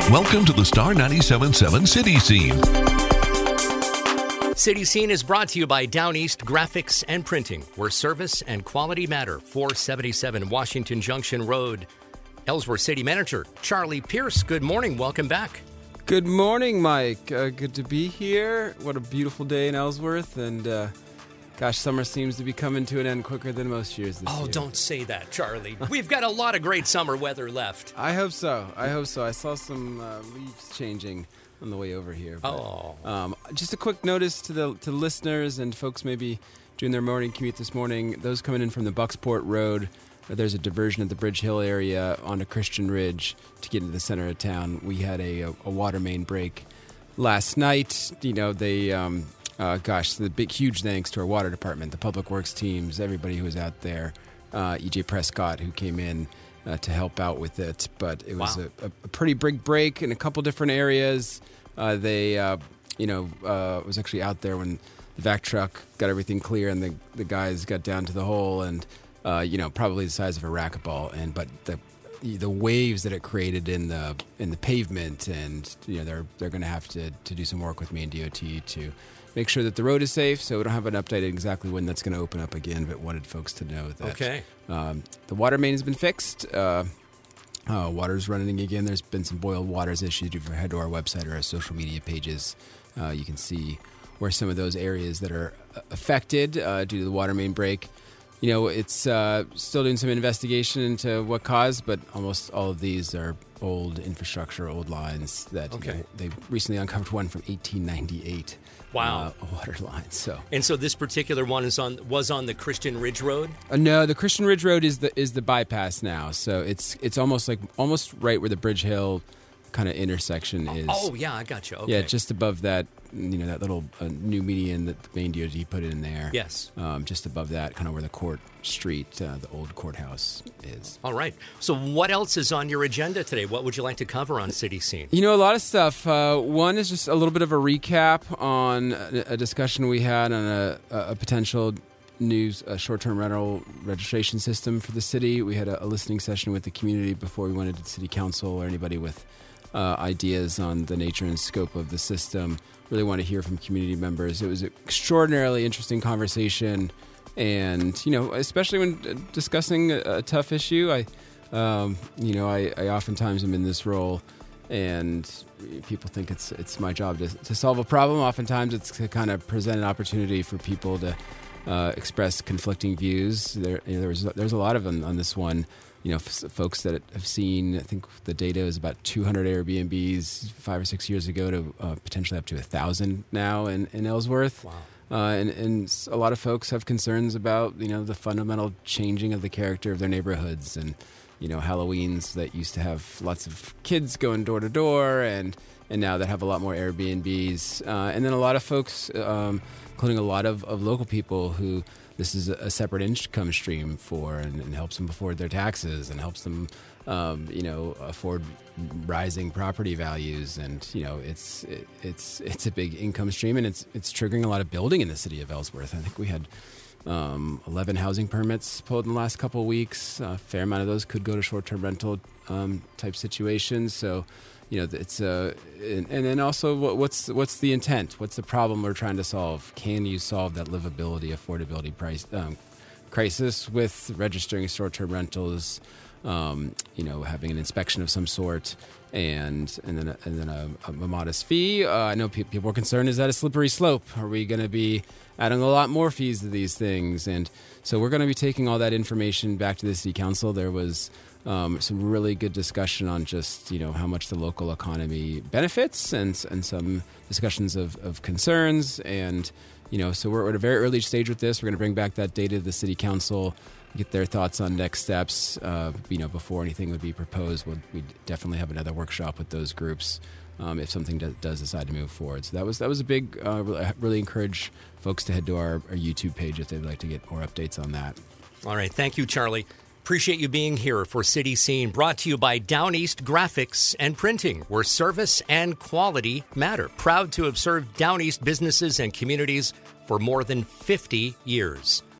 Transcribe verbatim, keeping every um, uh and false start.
Welcome to the Star ninety-seven point seven City Scene. City Scene is brought to you by Down East Graphics and Printing, where service and quality matter. four seventy-seven Washington Junction Road. Ellsworth City Manager Charlie Pierce, good morning. Welcome back. Good morning, Mike. Uh, good to be here. What a beautiful day in Ellsworth. And, uh, gosh, summer seems to be coming to an end quicker than most years this oh, year. Oh, don't say that, Charlie. We've got a lot of great summer weather left. I hope so. I hope so. I saw some uh, leaves changing on the way over here. But, oh. Um, just a quick notice to the to listeners and folks maybe doing their morning commute this morning. Those coming in from the Bucksport Road, there's a diversion at the Bridge Hill area onto Christian Ridge to get into the center of town. We had a, a, a water main break last night. You know, they, um, uh, gosh, the big, huge thanks to our water department, the public works teams, everybody who was out there. Uh, E J Prescott, who came in uh, to help out with it. But it was wow. a, a pretty big break in a couple different areas. Uh, they, uh, you know, uh, was actually out there when the vac truck got everything clear and the, the guys got down to the hole and, uh, you know, probably the size of a racquetball. And but the the waves that it created in the in the pavement, and you know, they're they're going to have to to do some work with me and D O T to make sure that the road is safe. So we don't have an update exactly when that's going to open up again, but wanted folks to know that okay. um, the water main has been fixed. Uh, Uh, water's running again. There's been some boiled waters issued. If you head to our website or our social media pages, uh, you can see where some of those areas that are affected uh, due to the water main break. You know, it's uh, still doing some investigation into what caused, but almost all of these are old infrastructure, old lines that okay. you know, they recently uncovered one from eighteen ninety-eight. Wow, uh, a water line. So, and so this particular one is on was on the Christian Ridge Road. Uh, no, the Christian Ridge Road is the is the bypass now. So it's it's almost like almost right where the Bridge Hill kind of intersection is. Oh yeah, I got you. Okay. Yeah, just above that, you know, that little uh, new median that the Maine D O T put in there. Yes. Um, just above that, kind of where the court street, uh, the old courthouse is. All right. So what else is on your agenda today? What would you like to cover on City Scene? You know, a lot of stuff. Uh, one is just a little bit of a recap on a, a discussion we had on a, a potential new uh, short-term rental registration system for the city. We had a, a listening session with the community before we went into city council, or anybody with Uh, ideas on the nature and scope of the system. Really want to hear from community members. It was an extraordinarily interesting conversation, and you know, especially when discussing a, a tough issue. I, um, you know, I, I oftentimes am in this role, and people think it's it's my job to, to solve a problem. Oftentimes, it's to kind of present an opportunity for people to uh, express conflicting views. There, you know, there was there's a lot of them on this one. You know, f- folks that have seen, I think the data is about two hundred Airbnbs five or six years ago to uh, potentially up to one thousand now in, in Ellsworth. Wow. Uh, and, and a lot of folks have concerns about, you know, the fundamental changing of the character of their neighborhoods. And, you know, Halloweens that used to have lots of kids going door to door, and, and now that have a lot more Airbnbs. Uh, and then a lot of folks, um, including a lot of, of local people who this is a separate income stream for, and, and helps them afford their taxes, and helps them, um, you know, afford rising property values. And you know, it's it, it's it's a big income stream, and it's it's triggering a lot of building in the city of Ellsworth. I think we had um, eleven housing permits pulled in the last couple of weeks. A fair amount of those could go to short-term rental um, type situations. So, you know, it's uh, and, and then also what, what's what's the intent? What's the problem we're trying to solve? Can you solve that livability, affordability price um, crisis with registering short-term rentals? Um, you know, having an inspection of some sort, and and then a, and then a, a modest fee. Uh, I know pe- people are concerned: is that a slippery slope? Are we going to be adding a lot more fees to these things? And so we're going to be taking all that information back to the city council. There was Um, some really good discussion on just, you know, how much the local economy benefits, and and some discussions of, of concerns. And, you know, so we're at a very early stage with this. We're going to bring back that data to the city council, get their thoughts on next steps, uh, you know, before anything would be proposed. We'd, we'd definitely have another workshop with those groups um, if something do, does decide to move forward. So that was that was a big, uh, really, really encourage folks to head to our, our YouTube page if they'd like to get more updates on that. All right. Thank you, Charlie. Appreciate you being here for City Scene, brought to you by Down East Graphics and Printing, where service and quality matter. Proud to have served Down East businesses and communities for more than fifty years.